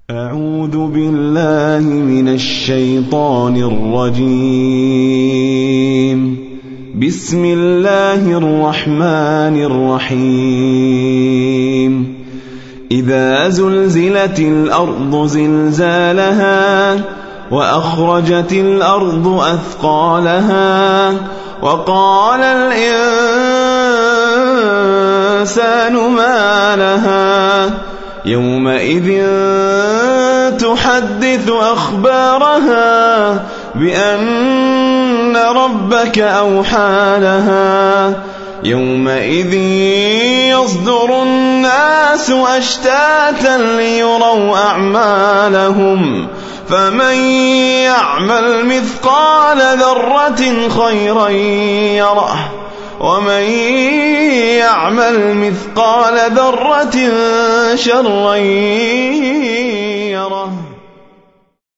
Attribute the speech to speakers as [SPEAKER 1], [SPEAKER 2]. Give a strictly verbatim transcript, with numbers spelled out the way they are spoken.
[SPEAKER 1] أعوذ بالله من الشيطان الرجيم. بسم الله الرحمن الرحيم. إذا زلزلت الأرض زلزالها وأخرجت الأرض أثقالها وقال الإنسان ما لها يومئذ تحدث أخبارها بأن ربك أوحى لها يومئذ يصدر الناس أشتاتا ليروا أعمالهم فمن يعمل مثقال ذرة خيرا يره ومن يعمل مثقال ذرة شرا